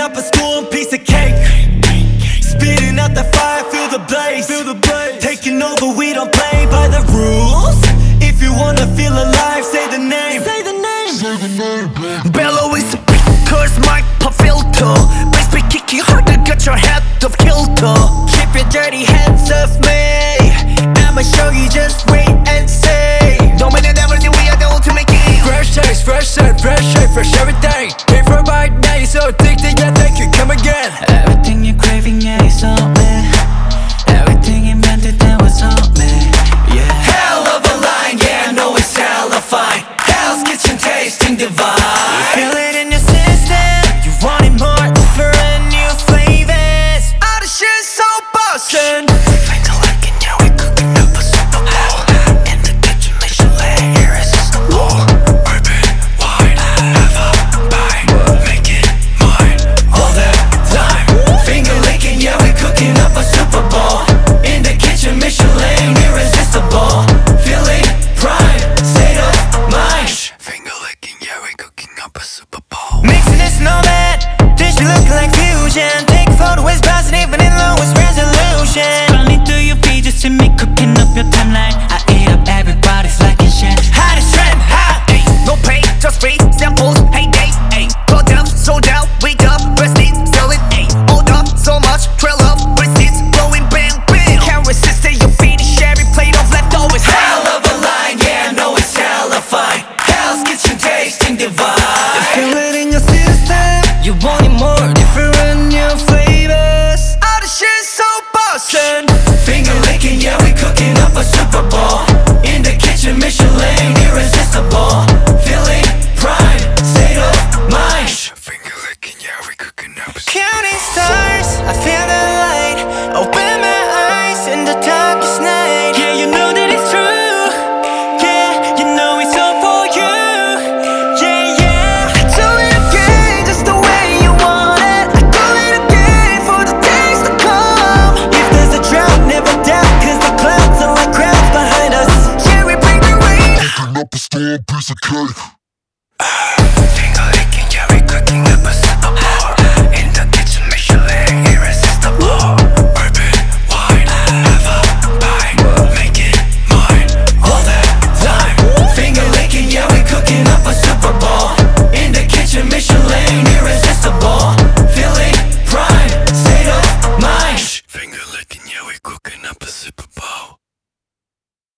up a storm, piece of cake. Spitting out the fire, feel the blaze. Taking over, we don't play by the rules. If you wanna feel alive, say the name. Bellow is a beat, curse mic per filter. Bass be kicking harder, got your head of kilter. Keep your dirty hands off me. I'ma show you, just wait and see. Dominant everything, we are the ultimate king. Fresh taste, fresh scent, fresh shape, fresh everything. Came from right now, you're so addicted, yeah, thank you, come again. Everything you're craving, yeah, it's all me. Everything you meant it, that was all me. Yeah. Hell of a line, yeah, I know it's hella fine. Hell's Kitchen tasting divine. You feel it in your system. You want it more, different new flavors. All the shit's so bustin'. Finger licking, yeah, we cooking up a Super Bowl. In the kitchen, Michelin, irresistible. Open wide, have a bite, make it mine. All the time. Finger licking, yeah, we cooking up a Super Bowl. In the kitchen, Michelin, irresistible. Feeling prime, state of mind. Finger licking, yeah, we cooking up a Super Bowl. Mixing this nomad, dish you look like fusion. Take photo is bouncing even in lowest resolution. Scrolling through your feed just to me cooking up your timeline. I ate up everybody's liking shit. Hottest trend, hot, ayy. No pay, just free samples, heyday, ayy. Hold up, sold out, wake up, rest it, sell it, ayy. Hold up, so much, trail up, receipts, blowing bam, bam. Can't resist it, your feet is every plate of leftovers. Hell of a line, yeah, I know it's hella fine. Hell's Kitchen tasting divine. Feel it in your system. You want it more, different new flavors. All the shit's so bustin'. Finger licking, yeah, we cooking up a Super Bowl. In the kitchen, Michelin, irresistible. Feeling prime, state of mind. Finger licking, yeah, we cooking up a Counting stars, I feel the light. Open my eyes in the darkest night. Yeah, you know that it's true. Yeah, you know it's all for you. Yeah, yeah. I do it again, just the way you want it. I do it again for the days to come. If there's a drought, never doubt, cause the clouds are like crowds behind us. Yeah, we bring the rain. Cooking up a storm, piece of cake.